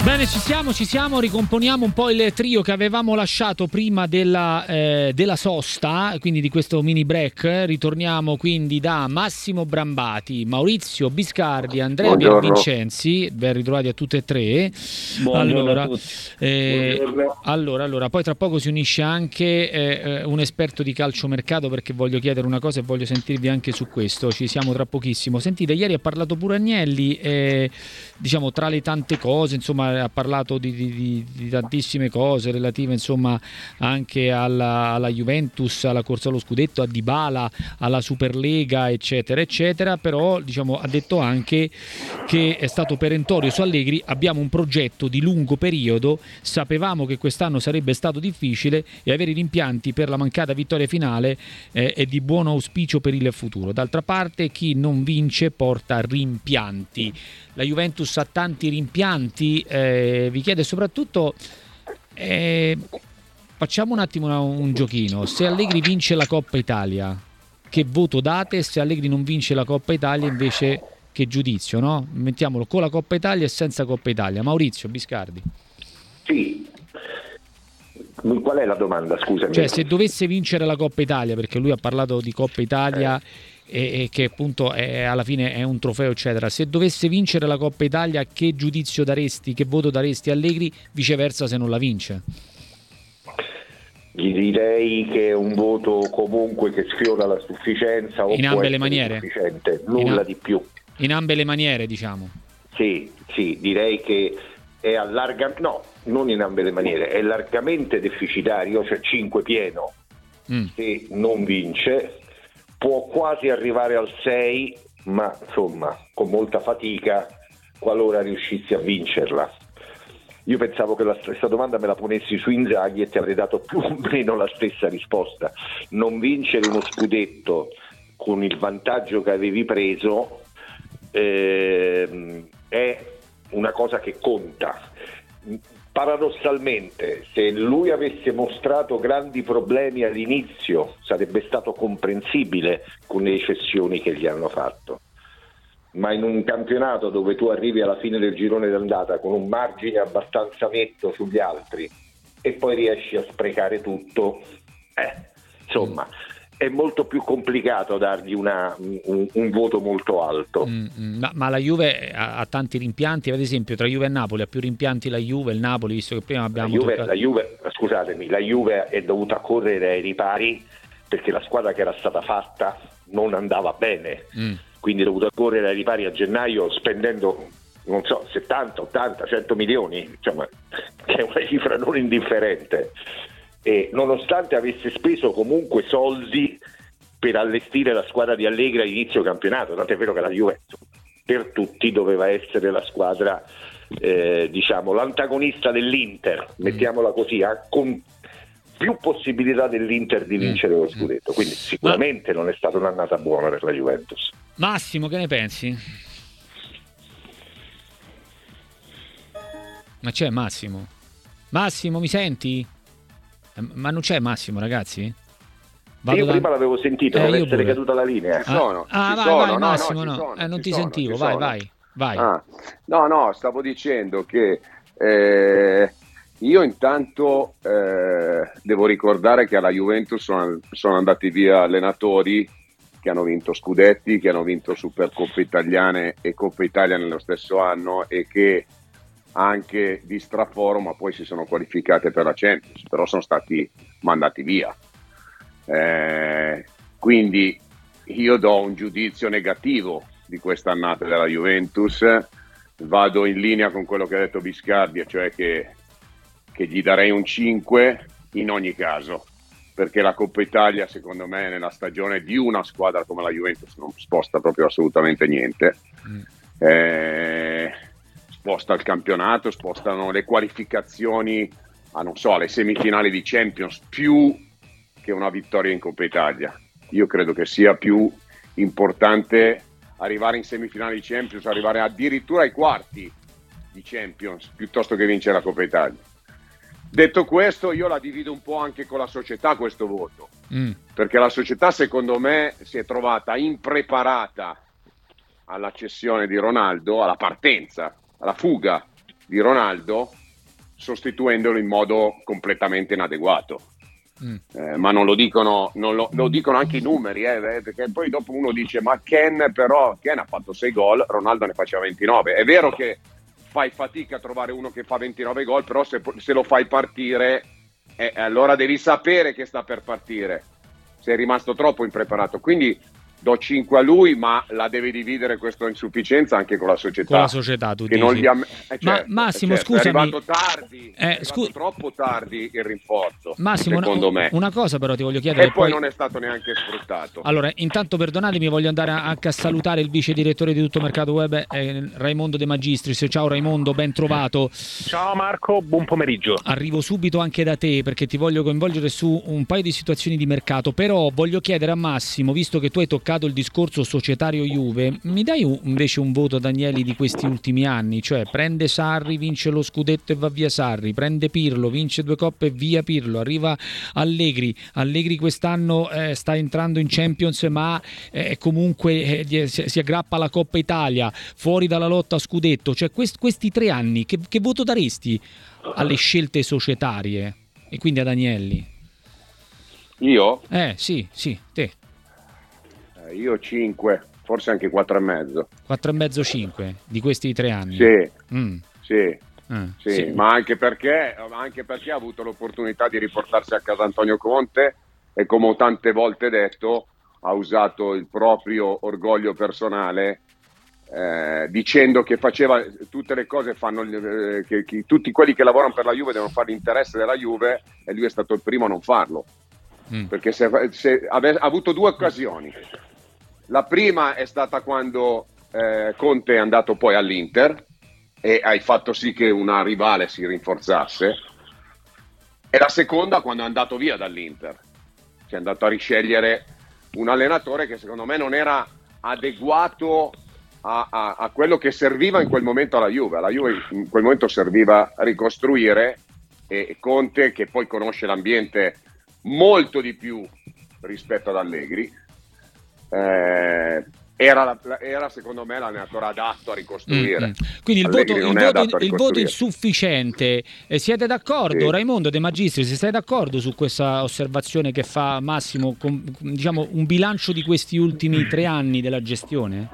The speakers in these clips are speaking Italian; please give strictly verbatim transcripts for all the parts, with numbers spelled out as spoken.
Bene, ci siamo, ci siamo, ricomponiamo un po' il trio che avevamo lasciato prima della, eh, della sosta, quindi di questo mini break. Ritorniamo quindi da Massimo Brambati, Maurizio Biscardi, Andrea Piervincenzi, ben ritrovati a tutte e tre. Buongiorno Allora, a tutti. eh, allora, allora, poi tra poco si unisce anche eh, un esperto di calciomercato, perché voglio chiedere una cosa e voglio sentirvi anche su questo, ci siamo tra pochissimo. Sentite, ieri ha parlato pure Agnelli, eh, diciamo tra le tante cose, insomma, ha parlato di, di, di tantissime cose relative, insomma, anche alla, alla Juventus, alla corsa allo scudetto, a Dybala, alla Superlega, eccetera eccetera, però diciamo ha detto anche che è stato perentorio su Allegri: abbiamo un progetto di lungo periodo, sapevamo che quest'anno sarebbe stato difficile e avere i rimpianti per la mancata vittoria finale eh, è di buon auspicio per il futuro. D'altra parte chi non vince porta rimpianti. La Juventus ha tanti rimpianti, eh, vi chiede soprattutto, eh, facciamo un attimo una, un giochino: se Allegri vince la Coppa Italia, che voto date? Se Allegri non vince la Coppa Italia invece, che giudizio, no? Mettiamolo con la Coppa Italia e senza Coppa Italia. Maurizio Biscardi. Sì. Qual è la domanda, scusami? Cioè, se dovesse vincere la Coppa Italia, perché lui ha parlato di Coppa Italia eh. e, e che appunto è, alla fine è un trofeo eccetera, se dovesse vincere la Coppa Italia, che giudizio daresti, che voto daresti a Allegri? Viceversa, se non la vince? Gli direi che è un voto comunque che sfiora la sufficienza, o in ambe le maniere, sufficiente, nulla a- di più. In ambe le maniere, diciamo. Sì, sì, direi che è allarga, no, non in ambe le maniere, è largamente deficitario, cioè cinque pieno. Mm. Se non vince può quasi arrivare al sei, ma insomma con molta fatica qualora riuscissi a vincerla. Io pensavo che la stessa domanda me la ponessi su Inzaghi e ti avrei dato più o meno la stessa risposta. Non vincere uno scudetto con il vantaggio che avevi preso eh, è una cosa che conta. Paradossalmente, se lui avesse mostrato grandi problemi all'inizio sarebbe stato comprensibile con le cessioni che gli hanno fatto, ma in un campionato dove tu arrivi alla fine del girone d'andata con un margine abbastanza netto sugli altri e poi riesci a sprecare tutto, eh, insomma è molto più complicato dargli una, un, un voto molto alto. Mm, ma, ma la Juve ha, ha tanti rimpianti, ad esempio tra Juve e Napoli ha più rimpianti la Juve, il Napoli, visto che prima abbiamo la Juve, toccato... la Juve, scusatemi, la Juve è dovuta correre ai ripari perché la squadra che era stata fatta non andava bene, mm. quindi è dovuta correre ai ripari a gennaio spendendo non so settanta, ottanta, cento milioni, insomma, che è una cifra non indifferente. E nonostante avesse speso comunque soldi per allestire la squadra di Allegri all'inizio campionato, tant'è vero che la Juve per tutti doveva essere la squadra eh, diciamo l'antagonista dell'Inter, mettiamola così, ha con più possibilità dell'Inter di vincere lo scudetto, quindi sicuramente non è stata un'annata buona per la Juventus. Massimo, che ne pensi? Ma c'è Massimo? Massimo, mi senti? Ma non c'è Massimo, ragazzi? Vado io da... prima l'avevo sentito, eh, deve io essere pure. caduta la linea. Ah, sono, ah vai, sono. vai no, Massimo, no, no, sono, eh, non ti sono, sentivo, vai, sono. vai, vai. Ah, no, no, stavo dicendo che eh, io intanto eh, devo ricordare che alla Juventus sono, sono andati via allenatori che hanno vinto scudetti, che hanno vinto Supercoppe italiane e Coppa Italia nello stesso anno e che anche di straforo, ma poi si sono qualificate per la Champions, però sono stati mandati via. Eh, quindi io do un giudizio negativo di questa annata della Juventus, vado in linea con quello che ha detto Biscardi, cioè che, che gli darei un cinque in ogni caso, perché la Coppa Italia secondo me nella stagione di una squadra come la Juventus non sposta proprio assolutamente niente. mm. eh, sposta il campionato, spostano le qualificazioni a non so, le semifinali di Champions più che una vittoria in Coppa Italia. Io credo che sia più importante arrivare in semifinali di Champions, arrivare addirittura ai quarti di Champions piuttosto che vincere la Coppa Italia. Detto questo, io la divido un po' anche con la società questo voto, mm. perché la società secondo me si è trovata impreparata alla cessione di Ronaldo, alla partenza, alla fuga di Ronaldo, sostituendolo in modo completamente inadeguato. Mm. Eh, ma non lo dicono, non lo, lo dicono anche i numeri, eh, perché poi dopo uno dice ma Ken però Ken ha fatto sei gol, Ronaldo ne faceva ventinove. È vero che fai fatica a trovare uno che fa ventinove gol, però se, se lo fai partire eh, allora devi sapere che sta per partire, sei rimasto troppo impreparato, quindi do cinque a lui, ma la deve dividere questa insufficienza anche con la società. Con la società, tu che dici. Non gli am- eh, ma certo, Massimo, eh, certo, scusami. È arrivato tardi, eh, è arrivato scu- troppo tardi il rinforzo, Massimo, secondo una, me. Una cosa però ti voglio chiedere. E poi, poi non è stato neanche sfruttato. Allora, intanto perdonatemi, voglio andare anche a salutare il vice direttore di Tutto Mercato Web, eh, Raimondo De Magistris. Ciao Raimondo, ben trovato. Ciao Marco, buon pomeriggio. Arrivo subito anche da te perché ti voglio coinvolgere su un paio di situazioni di mercato, però voglio chiedere a Massimo, visto che tu hai toccato il discorso societario Juve, mi dai un, invece un voto ad Agnelli di questi ultimi anni? Cioè prende Sarri, vince lo scudetto e va via Sarri, prende Pirlo, vince due coppe e via Pirlo, arriva Allegri, Allegri quest'anno eh, sta entrando in Champions ma eh, comunque eh, si, si aggrappa alla Coppa Italia, fuori dalla lotta a scudetto. Cioè quest, questi tre anni che, che voto daresti alle scelte societarie e quindi ad Agnelli? Io? Eh sì, sì, te. Eh, io cinque, forse anche quattro e mezzo. quattro e mezzo, cinque di questi tre anni? Sì, mm. sì. Ah, sì, sì, ma anche perché, anche perché ha avuto l'opportunità di riportarsi a casa Antonio Conte e, come ho tante volte detto, ha usato il proprio orgoglio personale eh, dicendo che faceva tutte le cose, fanno eh, che, che tutti quelli che lavorano per la Juve devono fare l'interesse della Juve, e lui è stato il primo a non farlo. Mm. Perché se, se ave, ha avuto due occasioni. La prima è stata quando eh, Conte è andato poi all'Inter e hai fatto sì che una rivale si rinforzasse, e la seconda quando è andato via dall'Inter, che è andato a riscegliere un allenatore che secondo me non era adeguato a, a, a quello che serviva in quel momento alla Juve. La Juve in quel momento serviva a ricostruire, e Conte, che poi conosce l'ambiente molto di più rispetto ad Allegri, eh, Era, la, era secondo me l'allenatore adatto a ricostruire. Mm-hmm. Quindi il voto, il, voto, il voto insufficiente. Eh, siete d'accordo? Sì. Raimondo De Magistris, sei d'accordo su questa osservazione che fa Massimo, con, diciamo un bilancio di questi ultimi tre anni della gestione?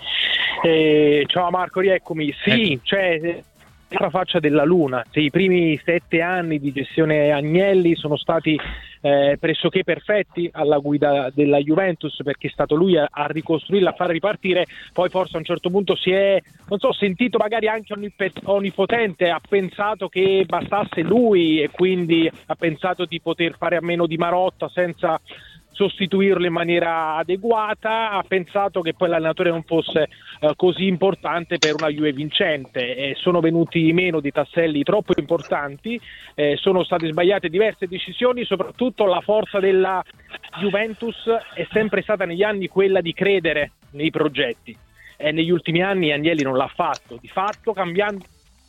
Eh, ciao Marco, rieccomi. Sì, ecco. Cioè la faccia della luna. Sì, i primi sette anni di gestione Agnelli sono stati eh, pressoché perfetti alla guida della Juventus, perché è stato lui a, a ricostruirla, a far ripartire. Poi forse a un certo punto si è, non so, sentito magari anche onnipotente, ha pensato che bastasse lui e quindi ha pensato di poter fare a meno di Marotta senza sostituirlo in maniera adeguata, ha pensato che poi l'allenatore non fosse uh, così importante per una Juve vincente, e sono venuti meno di tasselli troppo importanti, eh, sono state sbagliate diverse decisioni, soprattutto la forza della Juventus è sempre stata negli anni quella di credere nei progetti, e negli ultimi anni Agnelli non l'ha fatto, di fatto cambiando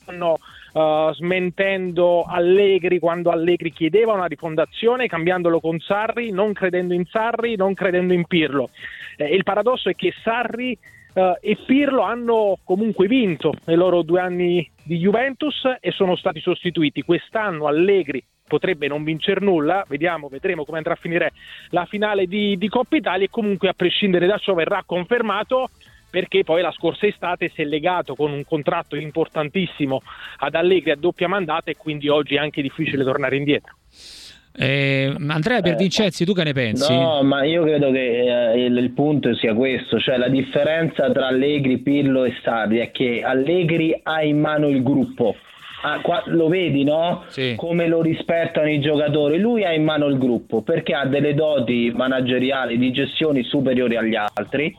Uh, smentendo Allegri quando Allegri chiedeva una rifondazione, cambiandolo con Sarri, non credendo in Sarri, non credendo in Pirlo. Eh, il paradosso è che Sarri uh, e Pirlo hanno comunque vinto nei loro due anni di Juventus e sono stati sostituiti. Quest'anno Allegri potrebbe non vincer nulla, vediamo, vedremo come andrà a finire la finale di, di Coppa Italia, e comunque a prescindere da ciò verrà confermato, perché poi la scorsa estate si è legato con un contratto importantissimo ad Allegri a doppia mandata, e quindi oggi è anche difficile tornare indietro. Eh, Andrea Piervincenzi, tu che ne pensi? No, ma io credo che eh, il, il punto sia questo, cioè la differenza tra Allegri, Pirlo e Sarri è che Allegri ha in mano il gruppo. Ah, qua, lo vedi, no? Sì. Come lo rispettano i giocatori. Lui ha in mano il gruppo perché ha delle doti manageriali di gestione superiori agli altri,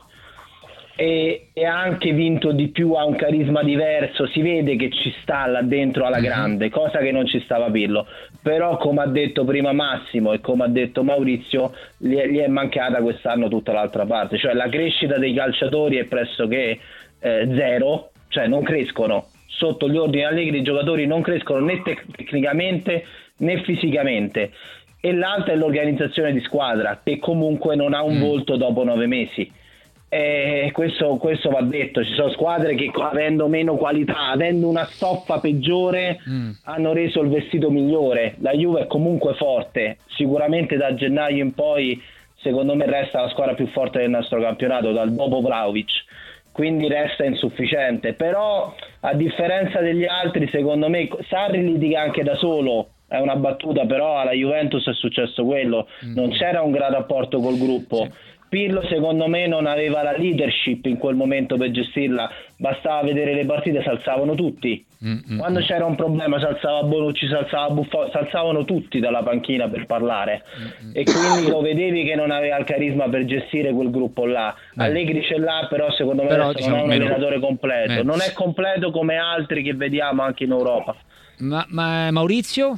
e, e ha anche vinto di più, ha un carisma diverso, si vede che ci sta là dentro alla grande, cosa che non ci stava Pirlo. Però, come ha detto prima Massimo e come ha detto Maurizio, gli è, gli è mancata quest'anno tutta l'altra parte, cioè la crescita dei calciatori è pressoché eh, zero, cioè non crescono. Sotto gli ordini Allegri i giocatori non crescono né tecnicamente né fisicamente, e l'altra è l'organizzazione di squadra, che comunque non ha un mm. volto dopo nove mesi. E questo, questo va detto, ci sono squadre che avendo meno qualità, avendo una stoffa peggiore, mm. hanno reso il vestito migliore. La Juve è comunque forte, sicuramente da gennaio in poi secondo me resta la squadra più forte del nostro campionato, dal dopo Vlahovic, quindi resta insufficiente. Però a differenza degli altri, secondo me Sarri litiga anche da solo, è una battuta, però alla Juventus è successo quello, mm. non c'era un gran rapporto col gruppo. Sì. Pirlo secondo me non aveva la leadership in quel momento per gestirla, bastava vedere le partite, si alzavano tutti. Mm-hmm. Quando c'era un problema si alzava Bonucci, si alzava Buffon, si alzavano tutti dalla panchina per parlare, mm-hmm. e quindi lo vedevi che non aveva il carisma per gestire quel gruppo là. Beh. Allegri ce l'ha, però secondo me però, diciamo, non è un meno... allenatore completo, eh. non è completo come altri che vediamo anche in Europa. Ma, ma Maurizio?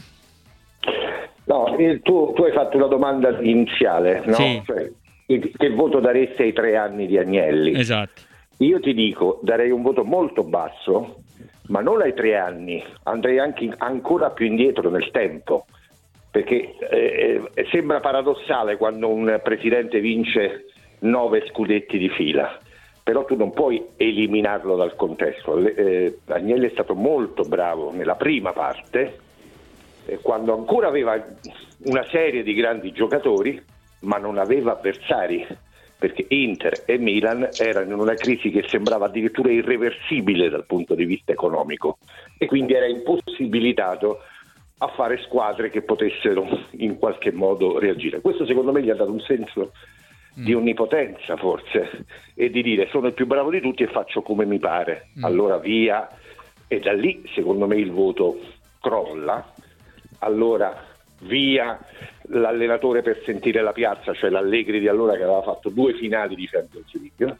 No, tu, tu hai fatto una domanda iniziale, no? Sì. Cioè, che voto daresti ai tre anni di Agnelli? Esatto. Io ti dico, darei un voto molto basso, ma non ai tre anni, andrei anche ancora più indietro nel tempo, perché eh, sembra paradossale quando un presidente vince nove scudetti di fila, però tu non puoi eliminarlo dal contesto. Eh, Agnelli è stato molto bravo nella prima parte, eh, quando ancora aveva una serie di grandi giocatori, ma non aveva avversari, perché Inter e Milan erano in una crisi che sembrava addirittura irreversibile dal punto di vista economico, e quindi era impossibilitato a fare squadre che potessero in qualche modo reagire. Questo secondo me gli ha dato un senso mm. di onnipotenza forse, e di dire sono il più bravo di tutti e faccio come mi pare, mm. allora via, e da lì secondo me il voto crolla. Allora via l'allenatore per sentire la piazza, cioè l'Allegri di allora che aveva fatto due finali di Champions League,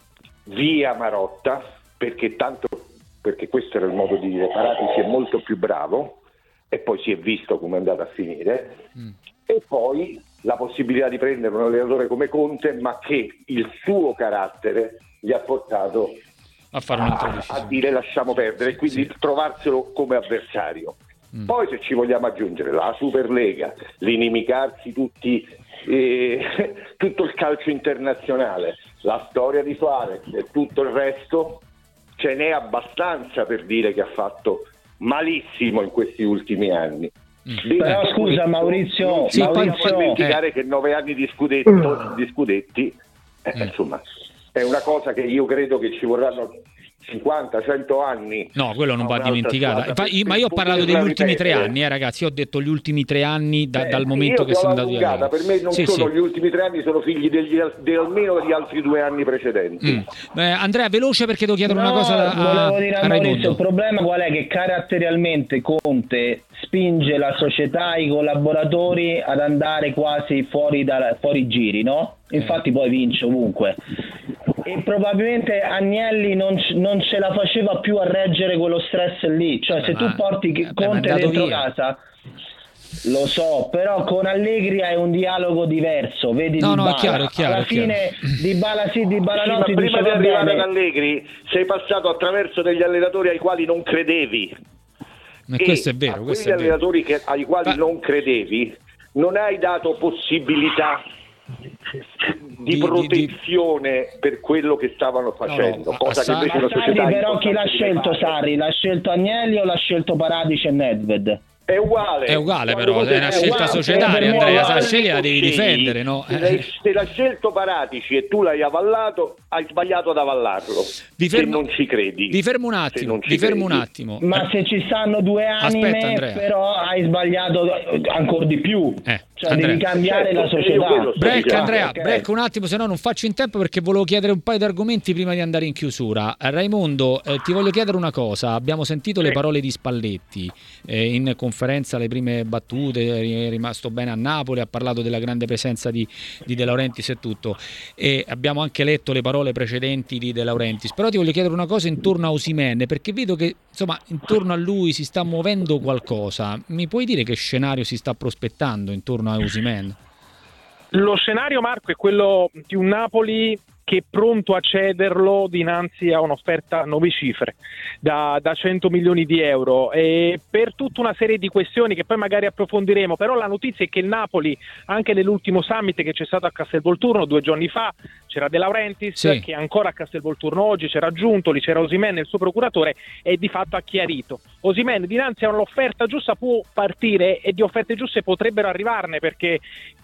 via Marotta, perché tanto perché questo era il modo di dire, Paratici è molto più bravo, e poi si è visto come è andata a finire, mm. e poi la possibilità di prendere un allenatore come Conte, ma che il suo carattere gli ha portato a, fare a, a dire lasciamo perdere, e quindi sì. trovarselo come avversario. Mm. Poi se ci vogliamo aggiungere la Superlega, l'inimicarsi tutti, eh, tutto il calcio internazionale, la storia di Suarez e tutto il resto, ce n'è abbastanza per dire che ha fatto malissimo in questi ultimi anni. Mm. Però scusa Maurizio, sì, Maurizio non puoi dimenticare eh. che nove anni di scudetto, di scudetti, eh, mm. insomma, è una cosa che io credo che ci vorranno cinquanta cento anni. No, quello non va dimenticato. Ma io ho parlato degli ultimi tre anni, eh, ragazzi. Io ho detto gli ultimi tre anni da, eh, dal momento che sono andato via. Per me non sì, sono sì. gli ultimi tre anni, sono figli degli, di almeno di altri due anni precedenti. Mm. Eh, Andrea, veloce perché devo chiedere no, una cosa a, volevo dire a, a Maurizio. Il problema qual è? Che caratterialmente Conte spinge la società, i collaboratori ad andare quasi fuori, da, fuori giri, no? Infatti poi vince ovunque, e probabilmente Agnelli non, non ce la faceva più a reggere quello stress lì, cioè se tu porti eh, Conte dentro via. casa, lo so, però con Allegri hai un dialogo diverso, vedi no, Dybala. No, è chiaro, è chiaro, alla è chiaro. fine Dybala sì, Dybala sì, no, ma ti prima dice, di arrivare bene. ad Allegri sei passato attraverso degli allenatori ai quali non credevi, ma e questo è vero, a questo quegli è vero. allenatori che, ai quali ma... non credevi non hai dato possibilità di, di protezione di, di... per quello che stavano facendo, no, no, cosa che invece la società però chi l'ha scelto Sarri? L'ha scelto Agnelli o l'ha scelto Paratici e Nedved? È uguale, è uguale però, è una scelta uguale, societaria, Andrea, se la scegli la devi difendere, no? Se l'ha scelto Paratici e tu l'hai avallato, hai sbagliato ad avallarlo. Vi fermo, se non ci credi. Vi fermo un attimo, vi fermo un attimo. Ma eh. se ci stanno due anime, Aspetta, però hai sbagliato ancora di più. Eh. Cioè Andrea. devi cambiare certo, la società. Break Andrea, okay. break un attimo, se no non faccio in tempo perché volevo chiedere un paio di argomenti prima di andare in chiusura. Raimondo, eh, ti voglio chiedere una cosa. Abbiamo sentito sì. le parole di Spalletti eh, in conferenza, le prime battute, è rimasto bene a Napoli, ha parlato della grande presenza di, di De Laurentiis e tutto, e abbiamo anche letto le parole precedenti di De Laurentiis. Però ti voglio chiedere una cosa intorno a Osimhen, perché vedo che insomma intorno a lui si sta muovendo qualcosa. Mi puoi dire che scenario si sta prospettando intorno a Osimhen? Lo scenario, Marco, è quello di un Napoli che è pronto a cederlo dinanzi a un'offerta a nove cifre da, da cento milioni di euro, e per tutta una serie di questioni che poi magari approfondiremo. Però la notizia è che il Napoli, anche nell'ultimo summit che c'è stato a Castelvolturno due giorni fa, c'era De Laurentiis, sì, che è ancora a Castelvolturno oggi, c'era Giuntoli, c'era Osimhen, il suo procuratore, e di fatto ha chiarito: Osimhen dinanzi a un'offerta giusta può partire, e di offerte giuste potrebbero arrivarne, perché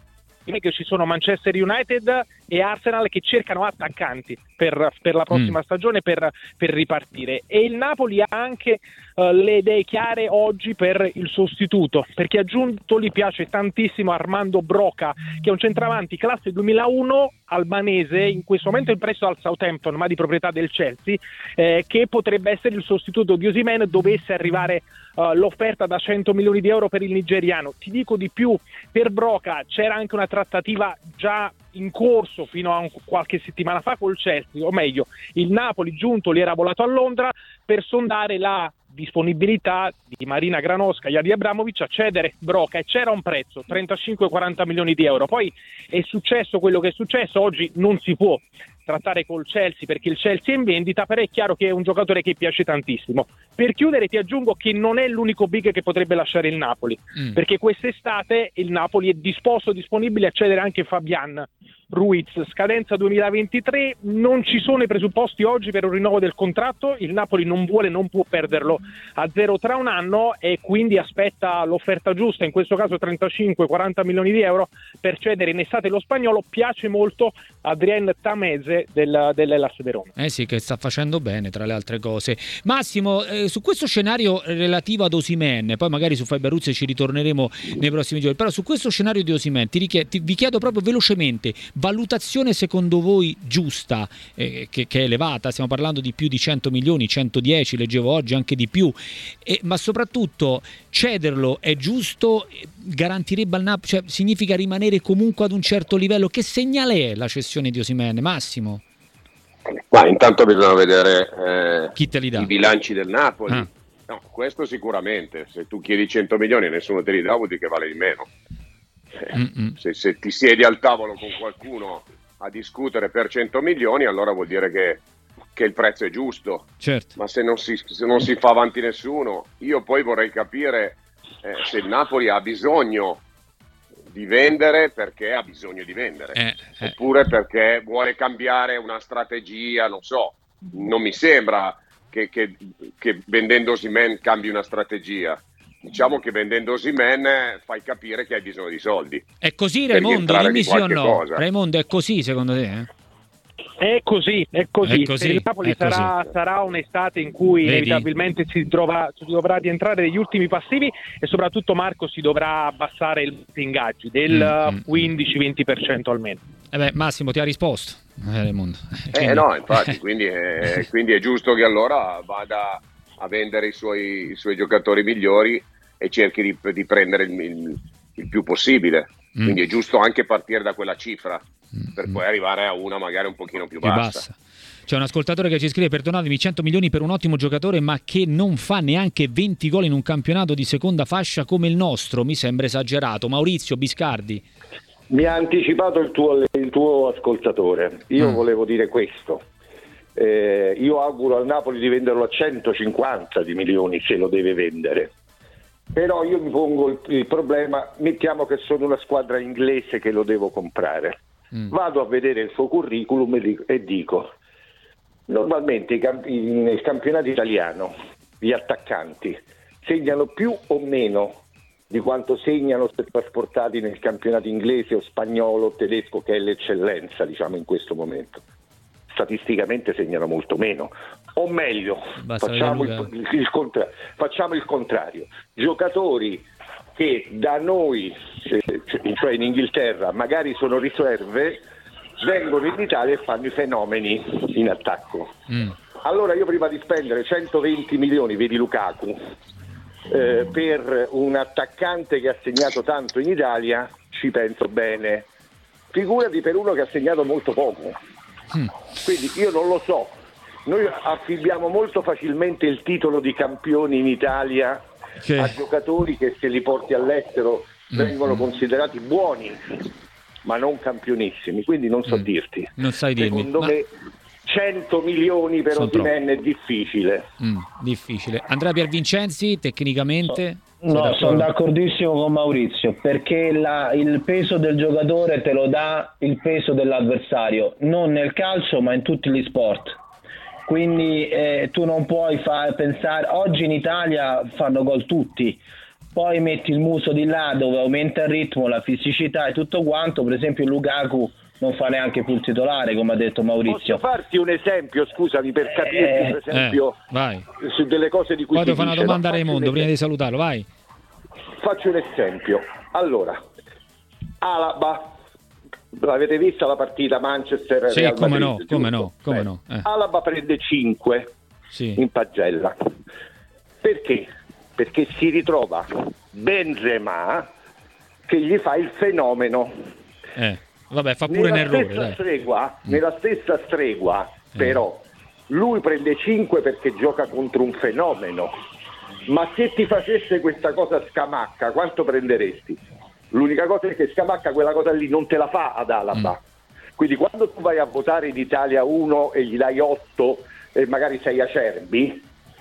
che ci sono Manchester United e Arsenal che cercano attaccanti per, per la prossima mm. stagione per, per ripartire, e il Napoli ha anche uh, le idee chiare oggi per il sostituto, perché a Giuntoli piace tantissimo Armando Broca, che è un centravanti classe duemilauno albanese, in questo momento in prestito al Southampton ma di proprietà del Chelsea, eh, che potrebbe essere il sostituto di Osimhen dovesse arrivare uh, l'offerta da cento milioni di euro per il nigeriano. Ti dico di più, per Broca c'era anche una trattativa già in corso fino a un, qualche settimana fa col Chelsea, o meglio il Napoli Giuntoli era volato a Londra per sondare la disponibilità di Marina Granovskaja, di Abramovic a cedere Broca, e c'era un prezzo trentacinque quaranta milioni di euro. Poi è successo quello che è successo, oggi non si può trattare col Chelsea perché il Chelsea è in vendita, però è chiaro che è un giocatore che piace tantissimo. Per chiudere ti aggiungo che non è l'unico big che potrebbe lasciare il Napoli, mm. perché quest'estate il Napoli è disposto, disponibile a cedere anche Fabian Ruiz, scadenza duemilaventitré, non ci sono i presupposti oggi per un rinnovo del contratto, il Napoli non vuole, non può perderlo a zero tra un anno, e quindi aspetta l'offerta giusta, in questo caso trentacinque quaranta milioni di euro per cedere in estate lo spagnolo. Piace molto Adrien Tameze del, dell'Hellas Verona. Eh sì, che sta facendo bene tra le altre cose. Massimo, eh, su questo scenario relativo ad Osimhen, poi magari su Faberuzzi ci ritorneremo nei prossimi giorni, però su questo scenario di Osimhen ti richied- ti, vi chiedo proprio velocemente, valutazione secondo voi giusta, eh, che, che è elevata, stiamo parlando di più di cento milioni, centodieci leggevo oggi, anche di più, eh, ma soprattutto cederlo è giusto, garantirebbe al Napoli, cioè significa rimanere comunque ad un certo livello? Che segnale è la cessione di Osimhen, Massimo? Ma intanto bisogna vedere eh, chi te li dà? I bilanci del Napoli. Ah. No, questo sicuramente, se tu chiedi cento milioni e nessuno te li dà vuol dire che vale di meno. Se, se ti siedi al tavolo con qualcuno a discutere per cento milioni, allora vuol dire che, che il prezzo è giusto. Certo. Ma se non, si, se non si fa avanti nessuno, io poi vorrei capire eh, se il Napoli ha bisogno di vendere perché ha bisogno di vendere, eh, eh. oppure perché vuole cambiare una strategia, non so. Non mi sembra che, che, che vendendo Osimhen cambi una strategia. Diciamo che vendendo Osimhen fai capire che hai bisogno di soldi. È così, Raimondo? Dimmi sì o no. Cosa. Raimondo, è così secondo te? Eh? È così, è così. È così per il Napoli è sarà, così. sarà un'estate in cui Vedi? inevitabilmente si, trova, si dovrà rientrare degli ultimi passivi, e soprattutto Marco si dovrà abbassare il ingaggi del mm, quindici venti per cento almeno. Eh beh, Massimo ti ha risposto. Eh, Raimondo. Eh no, infatti, quindi è, quindi è giusto che allora vada a vendere i suoi, i suoi giocatori migliori e cerchi di, di prendere il, il, il più possibile. Mm. Quindi è giusto anche partire da quella cifra mm. per poi arrivare a una magari un pochino più, più bassa. bassa. C'è un ascoltatore che ci scrive: perdonatemi, cento milioni per un ottimo giocatore ma che non fa neanche venti gol in un campionato di seconda fascia come il nostro, mi sembra esagerato. Maurizio Biscardi. Mi ha anticipato il tuo, il tuo ascoltatore. Io mm. volevo dire questo. Eh, io auguro al Napoli di venderlo a centocinquanta di milioni se lo deve vendere. Però io mi pongo il, il problema, mettiamo che sono una squadra inglese che lo devo comprare. Mm. Vado a vedere il suo curriculum e dico, e dico normalmente i camp- nel campionato italiano gli attaccanti segnano più o meno di quanto segnano se trasportati nel campionato inglese o spagnolo o tedesco, che è l'eccellenza, diciamo, in questo momento. Statisticamente segnano molto meno, o meglio facciamo il, il, il, contra- facciamo il contrario, giocatori che da noi, cioè in Inghilterra, magari sono riserve, vengono in Italia e fanno i fenomeni in attacco. Mm. Allora io prima di spendere centoventi milioni, vedi Lukaku, eh, per un attaccante che ha segnato tanto in Italia, ci penso bene. Figurati per uno che ha segnato molto poco. Mm. Quindi io non lo so, noi affibbiamo molto facilmente il titolo di campioni in Italia che... a giocatori che se li porti all'estero mm. vengono considerati buoni, ma non campionissimi, quindi non so mm. dirti. Non sai dirmi. Secondo ma... me cento milioni per Osimhen è difficile. Mm, difficile. Andrea Piervincenzi, tecnicamente? No, sono d'accordissimo con Maurizio, perché la, il peso del giocatore te lo dà il peso dell'avversario, non nel calcio ma in tutti gli sport. Quindi eh, tu non puoi far pensare, oggi in Italia fanno gol tutti, poi metti il muso di là dove aumenta il ritmo, la fisicità e tutto quanto. Per esempio Lukaku non fa neanche più il titolare, come ha detto Maurizio. Posso farti un esempio, scusami, per capirti, eh, per esempio, eh, vai. su delle cose di cui Poi si ti fa una dice, domanda a no? Raimondo prima di salutarlo, vai. Faccio un esempio. Allora, Alaba, l'avete vista la partita Manchester sì, Real come Madrid? no, giusto? come no, come Beh, no. Eh. Alaba prende cinque sì. in pagella. Perché? Perché si ritrova Benzema che gli fa il fenomeno. Eh. Vabbè, fa pure nella un errore. Stessa dai. stregua, Mm. Nella stessa stregua, eh. però, lui prende cinque perché gioca contro un fenomeno. Ma se ti facesse questa cosa Scamacca, quanto prenderesti? L'unica cosa è che Scamacca quella cosa lì non te la fa ad Alaba. Mm. Quindi quando tu vai a votare in Italia uno e gli dai otto e magari sei acerbi,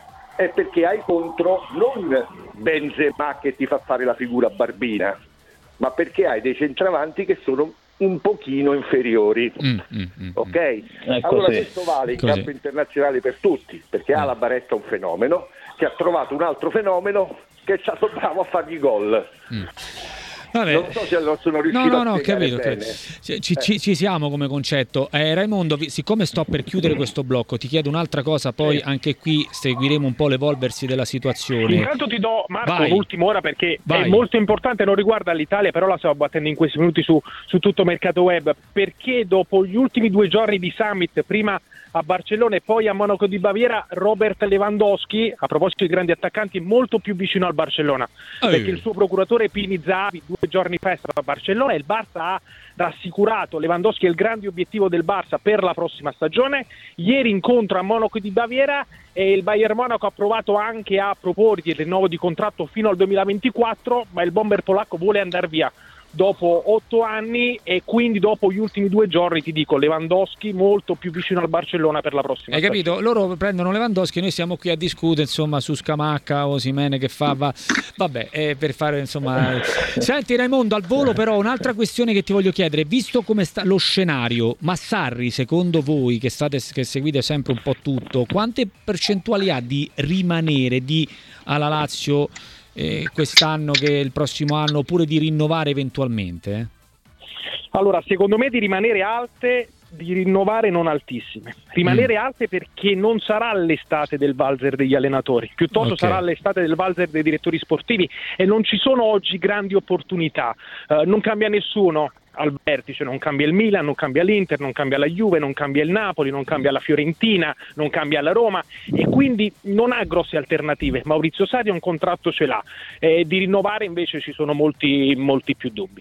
è perché hai contro non Benzema che ti fa fare la figura barbina, ma perché hai dei centravanti che sono un pochino inferiori. Mm, mm, mm, ok? Ecco allora sì. questo vale in Così. campo internazionale per tutti, perché Mm. Alaba resta un fenomeno che ha trovato un altro fenomeno che è stato bravo a fargli gol. Mm. Vabbè. Non so se non sono riuscito no, no, no, a ho spiegare capito. bene. Ci, ci, ci, ci siamo come concetto. Eh, Raimondo, vi- siccome sto per chiudere questo blocco, ti chiedo un'altra cosa, poi Sì. anche qui seguiremo un po' l'evolversi della situazione. Intanto ti do, Marco, Vai. l'ultima ora perché Vai. è molto importante, non riguarda l'Italia, però la stiamo battendo in questi minuti su, su tutto mercato web, perché dopo gli ultimi due giorni di summit, prima a Barcellona e poi a Monaco di Baviera, Robert Lewandowski, a proposito di grandi attaccanti, è molto più vicino al Barcellona, Ehi. perché il suo procuratore Pini Zahavi due giorni fa è stato a Barcellona e il Barça ha rassicurato Lewandowski è il grande obiettivo del Barça per la prossima stagione. Ieri incontro a Monaco di Baviera e il Bayern Monaco ha provato anche a proporgli il rinnovo di contratto fino al duemilaventiquattro, ma il bomber polacco vuole andare via dopo otto anni e quindi dopo gli ultimi due giorni ti dico Lewandowski molto più vicino al Barcellona per la prossima Hai capito? Loro prendono Lewandowski e noi siamo qui a discutere insomma su Scamacca, Osimhen che fa va... vabbè, eh, per fare insomma. Senti Raimondo, al volo però un'altra questione che ti voglio chiedere, visto come sta lo scenario, ma Sarri secondo voi che state che seguite sempre un po' tutto, quante percentuali ha di rimanere di alla Lazio eh, quest'anno, che il prossimo anno, oppure di rinnovare eventualmente? Eh? Allora, secondo me di rimanere alte, di rinnovare non altissime. Rimanere mm. alte perché non sarà l'estate del valzer degli allenatori, piuttosto okay. sarà l'estate del valzer dei direttori sportivi e non ci sono oggi grandi opportunità. Uh, non cambia nessuno al vertice, non cambia il Milan, non cambia l'Inter, non cambia la Juve, non cambia il Napoli, non cambia la Fiorentina, non cambia la Roma e quindi non ha grosse alternative. Maurizio Sarri un contratto ce l'ha, eh, di rinnovare invece ci sono molti, molti più dubbi.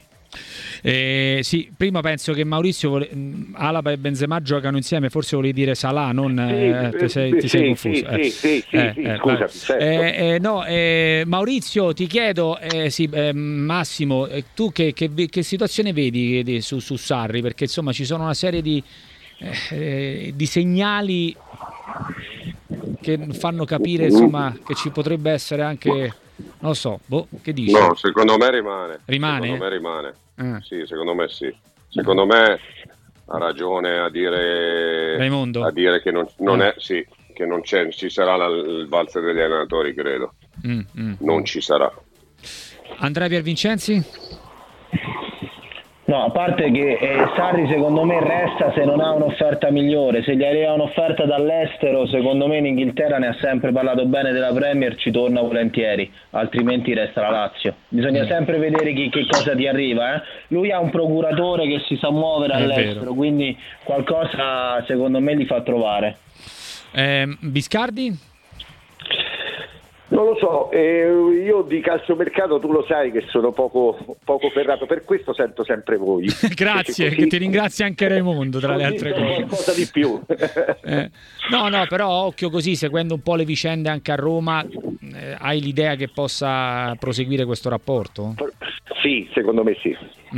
Eh, sì, prima penso che Maurizio vole... Alaba e Benzema giocano insieme, forse volevi dire Salah, non eh, sì, ti sei, ti sì, sei sì, confuso. Sì, eh. sì, sì, eh, sì, eh, scusami, certo. eh, eh, no, eh, Maurizio, ti chiedo, eh, sì, eh, Massimo, eh, tu che, che, che situazione vedi di, su, su Sarri? Perché insomma ci sono una serie di, eh, di segnali che fanno capire insomma che ci potrebbe essere anche, non lo so, boh, che dici? No, secondo me rimane. Rimane? Secondo me rimane. Ah. Sì, secondo me sì. Secondo me ha ragione a dire Raimondo? a dire che non, non ah. è sì, che non c'è, ci sarà la, il valzer degli allenatori, credo. Mm, mm. Non ci sarà. Andrea Piervincenzi? No, a parte che eh, Sarri secondo me resta se non ha un'offerta migliore. Se gli arriva un'offerta dall'estero, secondo me in Inghilterra, ne ha sempre parlato bene della Premier, ci torna volentieri, altrimenti resta la Lazio. Bisogna sempre vedere chi, che cosa ti arriva. Eh. Lui ha un procuratore che si sa muovere È all'estero, vero. quindi qualcosa secondo me li fa trovare. Eh, Biscardi? Non lo so, eh, io di calciomercato tu lo sai che sono poco, poco ferrato, per questo sento sempre voi. Grazie, così, che ti ringrazia anche Raimondo tra le altre cose. Qualcosa di più. Eh, no, no, però occhio così, seguendo un po' le vicende anche a Roma, eh, hai l'idea che possa proseguire questo rapporto? Sì, secondo me sì. Mm,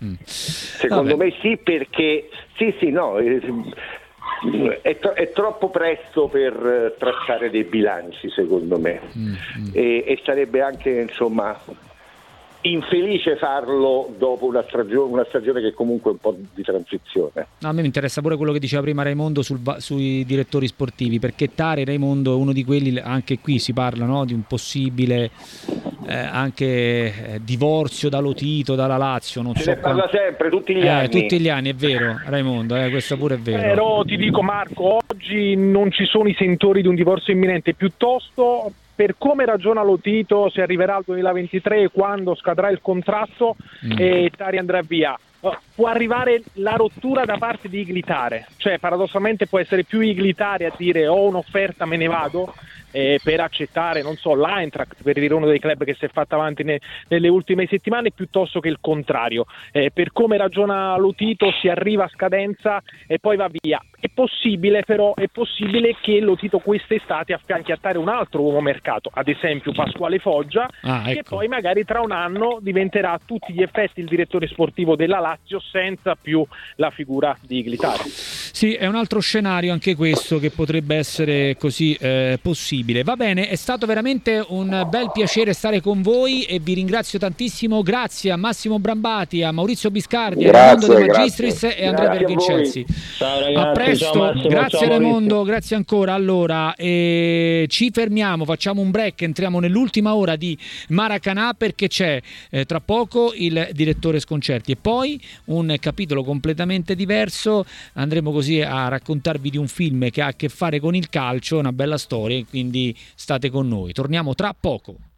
Mm. Secondo Vabbè. me sì, perché sì, sì, no, è, tro- è troppo presto per trattare dei bilanci, secondo me, mm, mm. E, e sarebbe anche, insomma, infelice farlo dopo una stagione, una stagione che comunque è un po' di transizione. No, a me mi interessa pure quello che diceva prima Raimondo sul, sui direttori sportivi, perché Tare, Raimondo, è uno di quelli, anche qui si parla, no, di un possibile eh, anche eh, divorzio da Lotito, dalla Lazio, non Se so ne parla quanto... sempre, tutti gli eh, anni. Tutti gli anni, è vero, Raimondo, eh, questo pure è vero. Però ti dico, Marco, oggi non ci sono i sentori di un divorzio imminente, piuttosto... Per come ragiona Lotito, si arriverà al duemilaventitré quando scadrà il contratto mm. e Tari andrà via. Può arrivare la rottura da parte di Iglitare, cioè paradossalmente può essere più Iglitare a dire ho un'offerta, me ne vado, eh, per accettare, non so, l'Eintracht, per dire uno dei club che si è fatto avanti ne, nelle ultime settimane, piuttosto che il contrario. Eh, per come ragiona Lotito si arriva a scadenza e poi va via. È possibile però, è possibile che Lotito quest'estate affianchi a Tare un altro uomo mercato, ad esempio Pasquale Foggia, ah, ecco. che poi magari tra un anno diventerà a tutti gli effetti il direttore sportivo della Lazio senza più la figura di Iglitare. Sì, è un altro scenario anche questo che potrebbe essere così eh, possibile. Va bene, è stato veramente un bel piacere stare con voi e vi ringrazio tantissimo. Grazie a Massimo Brambati, a Maurizio Biscardi, a Raimondo De Magistris grazie. e Andrea Bervincenzi. Ciao ragazzi, a presto, ciao Massimo, grazie ciao Raimondo, grazie ancora. Allora, eh, ci fermiamo, facciamo un break, entriamo nell'ultima ora di Maracanã perché c'è eh, tra poco il direttore Sconcerti e poi un capitolo completamente diverso. Andremo così a raccontarvi di un film che ha a che fare con il calcio, una bella storia, quindi state con noi. Torniamo tra poco.